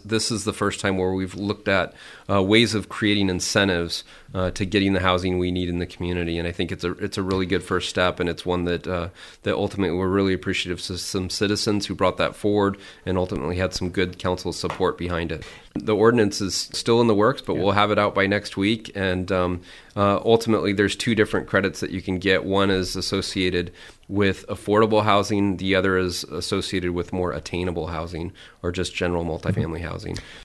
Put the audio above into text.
this is the first time where we've looked at ways of creating incentives to getting the housing we need in the community. And I think it's a really good first step, and it's one that that ultimately we're really appreciative of some citizens who brought that forward and ultimately had some good council support behind it. The ordinance is still in the works, but we'll have it out by next week. And ultimately, there's two different credits that you can get. One is associated with affordable housing. The other is associated with more attainable housing or just general multifamily housing.